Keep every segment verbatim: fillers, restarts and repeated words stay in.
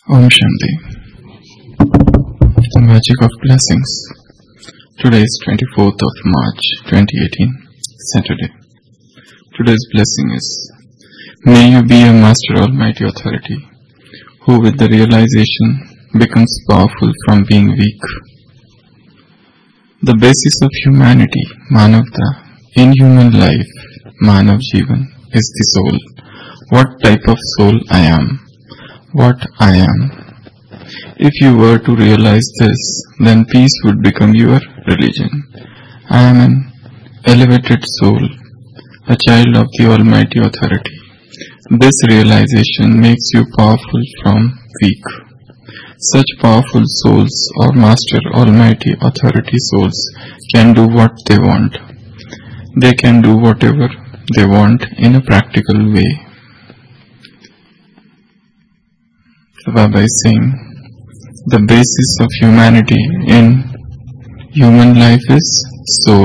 Om Shanti. The magic of blessings. Today is twenty-fourth of March twenty eighteen, Saturday. Today's blessing is, may you be a Master Almighty Authority, who with the realization becomes powerful from being weak. The basis of humanity, Manavta, in human life, Manav Jivan, is the soul. What type of soul I am? What I am. If you were to realize this, then peace would become your religion. I am an elevated soul, a child of the Almighty Authority. This realization makes you powerful from weak. Such powerful souls or Master Almighty Authority souls can do what they want. They can do whatever they want in a practical way. So Baba is saying, the basis of humanity in human life is soul.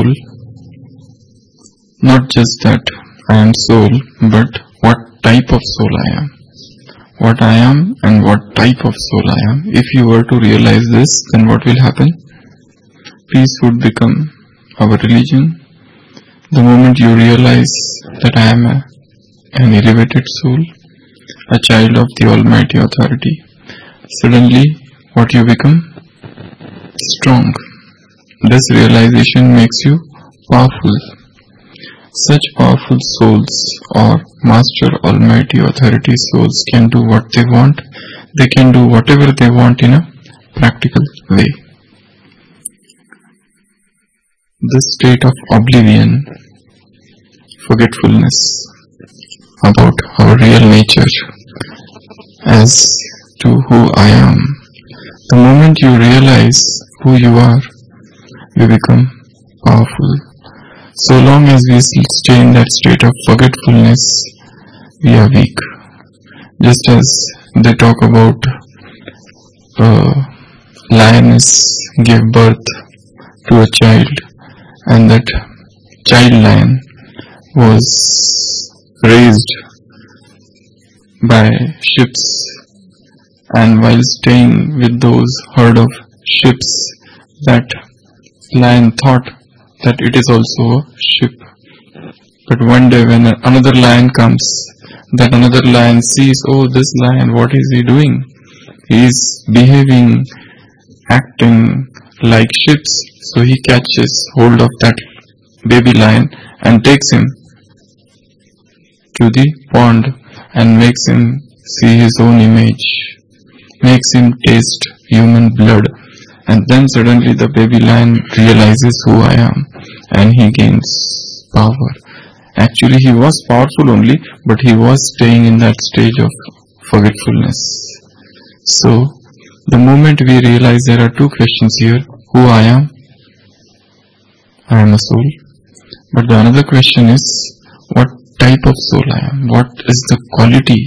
Not just that I am soul, but what type of soul I am. What I am and what type of soul I am. If you were to realize this, then what will happen? Peace would become our religion. The moment you realize that I am a, an elevated soul, a child of the Almighty Authority, suddenly what you become? Strong. This realization makes you powerful. Such powerful souls or Master Almighty Authority souls can do what they want. They can do whatever they want in a practical way. This state of oblivion, forgetfulness about our real nature as to who I am. The moment you realize who you are, you become powerful. So long as we stay in that state of forgetfulness, we are weak. Just as they talk about a lioness gave birth to a child, and that child lion was raised by ships, and while staying with those herd of ships, that lion thought that it is also a ship. But one day when another lion comes, that another lion sees, oh, this lion, what is he doing? He is behaving, acting like ships. So he catches hold of that baby lion and takes him to the pond and makes him see his own image, makes him taste human blood, and then suddenly the baby lion realizes who I am and he gains power. Actually he was powerful only, but he was staying in that stage of forgetfulness. So the moment we realize there are two questions here, who I am, I am a soul, but the another question is, what type of soul I am, what is the quality.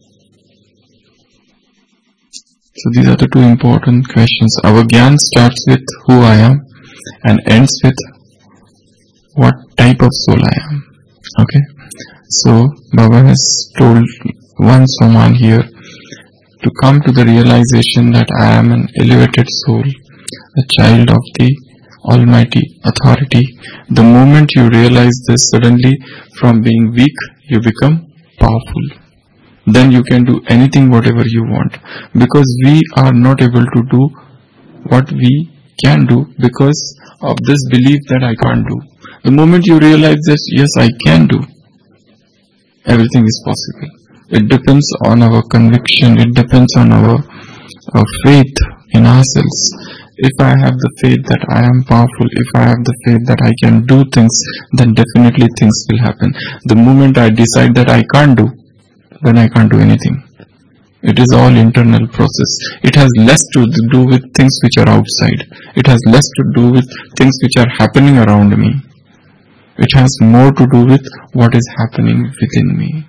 So these are the two important questions. Our Gyan starts with who I am and ends with what type of soul I am. Okay. So Baba has told one Soman here to come to the realization that I am an elevated soul, a child of the Almighty Authority. The moment you realize this, suddenly from being weak, you become powerful. Then you can do anything, whatever you want. Because we are not able to do what we can do because of this belief that I can't do. The moment you realize that, yes, I can do, everything is possible. It depends on our conviction. It depends on our, our faith in ourselves. If I have the faith that I am powerful, if I have the faith that I can do things, then definitely things will happen. The moment I decide that I can't do, then I can't do anything. It is all internal process. It has less to do with things which are outside. It has less to do with things which are happening around me. It has more to do with what is happening within me.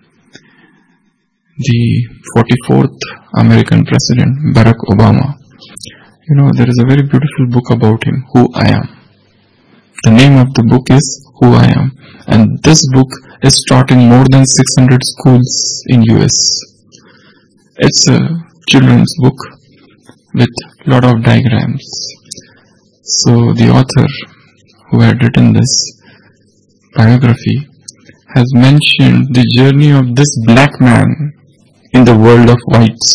The forty-fourth American President, Barack Obama, you know, there is a very beautiful book about him, Who I Am. The name of the book is Who I Am. And this book is taught in more than six hundred schools in U S. It's a children's book with lot of diagrams. So the author who had written this biography has mentioned the journey of this black man in the world of whites.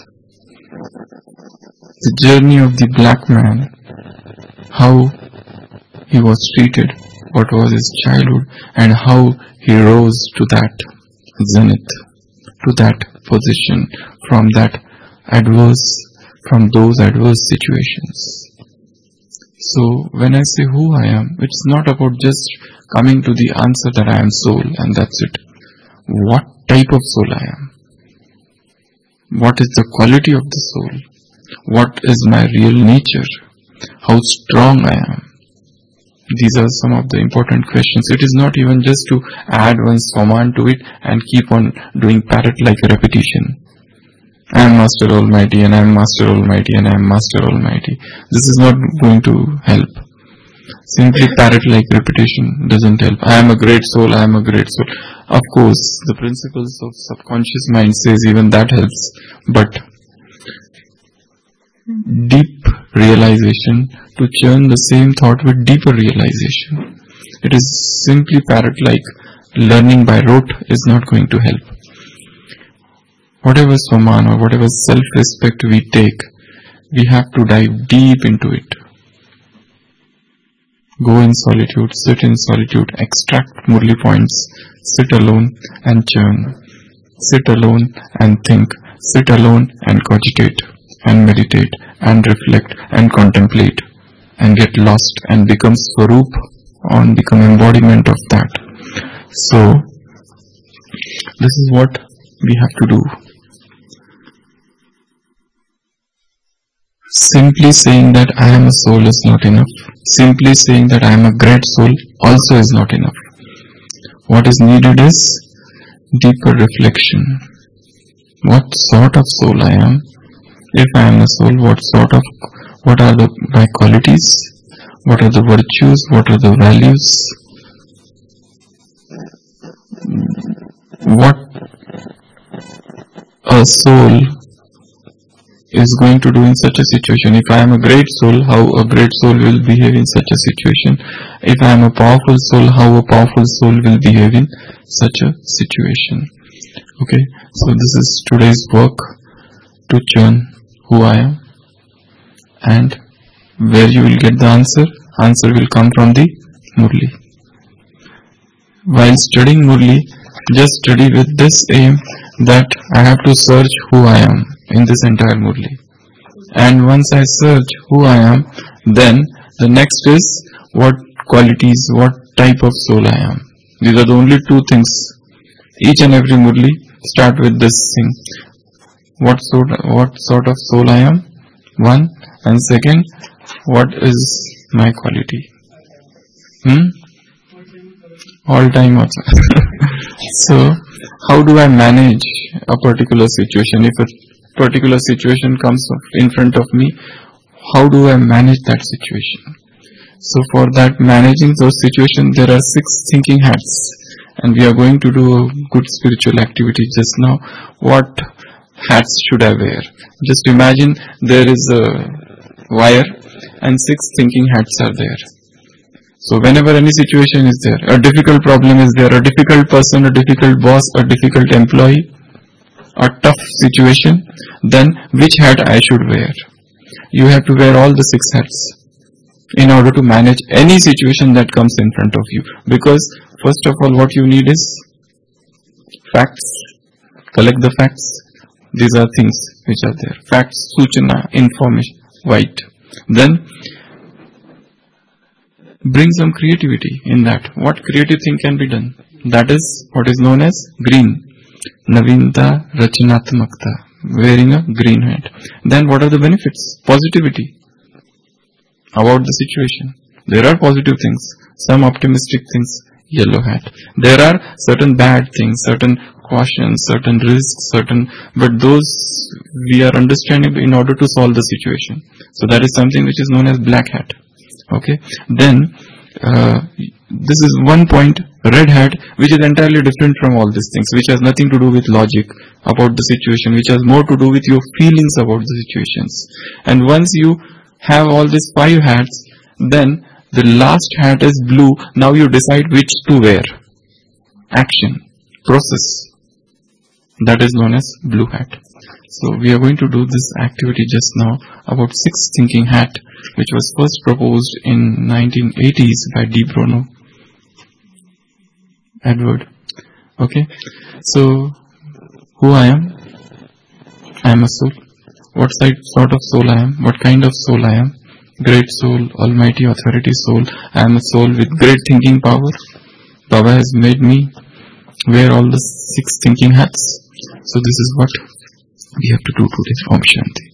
The journey of the black man, how he was treated, what was his childhood, and how he rose to that zenith, to that position, from that adverse, from those adverse situations. So when I say who I am, it's not about just coming to the answer that I am soul and that's it. What type of soul I am? What is the quality of the soul? What is my real nature? How strong I am? These are some of the important questions. It is not even just to add one's command to it and keep on doing parrot like a repetition. I am Master Almighty and I am Master Almighty and I am Master Almighty. This is not going to help. Simply parrot like repetition doesn't help. I am a great soul, I am a great soul. Of course, the principles of subconscious mind says even that helps. But deep realization, to churn the same thought with deeper realization. It is simply parrot like. Learning by rote is not going to help. Whatever Swaman or whatever self-respect we take, we have to dive deep into it. Go in solitude, sit in solitude, extract Murli points, sit alone and churn. Sit alone and think, sit alone and cogitate and meditate and reflect and contemplate and get lost and become Swarup or become embodiment of that. So, this is what we have to do. Simply saying that I am a soul is not enough. Simply saying that I am a great soul also is not enough. What is needed is deeper reflection. What sort of soul I am? If I am a soul, what sort of, what are the my qualities? What are the virtues? What are the values? What a soul is going to do in such a situation. If I am a great soul, how a great soul will behave in such a situation. If I am a powerful soul, how a powerful soul will behave in such a situation. Okay, so this is today's work to churn who I am, and where you will get the answer. Answer will come from the Murli. While studying Murli, just study with this aim that I have to search who I am in this entire Murli. And once I search who I am, then the next is what qualities, what type of soul I am. These are the only two things. Each and every Murli start with this thing. What sort, what sort of soul I am? One. And second, what is my quality? Hmm? All time also. So, how do I manage a particular situation? If a particular situation comes in front of me, how do I manage that situation? So for that managing those situations, there are six thinking hats, and we are going to do a good spiritual activity just now. What hats should I wear? Just imagine there is a wire and six thinking hats are there. So whenever any situation is there, a difficult problem is there, a difficult person, a difficult boss, a difficult employee, a tough situation, then which hat I should wear? You have to wear all the six hats in order to manage any situation that comes in front of you. Because first of all, what you need is facts. Collect the facts. These are things which are there. Facts, suchana, information, white. Then bring some creativity in that. What creative thing can be done? That is what is known as green. Navinta Rachanatmakta. Wearing a green hat. Then what are the benefits? Positivity about the situation. There are positive things. Some optimistic things. Yellow hat. There are certain bad things, certain cautions, certain risks, certain, but those we are understanding in order to solve the situation. So that is something which is known as black hat. Okay. Then uh, this is one point red hat, which is entirely different from all these things, which has nothing to do with logic about the situation, which has more to do with your feelings about the situations. And once you have all these five hats, then the last hat is blue. Now you decide which to wear. Action, process, that is known as blue hat. So we are going to do this activity just now about six thinking hat, which was first proposed in nineteen eighties by De Bruno Edward. Okay, so who I am? I am a soul. What sort of soul I am? What kind of soul I am? Great soul, almighty authority soul. I am a soul with great thinking power. Baba has made me wear all the six thinking hats. So this is what we have to do today. Om Shanti.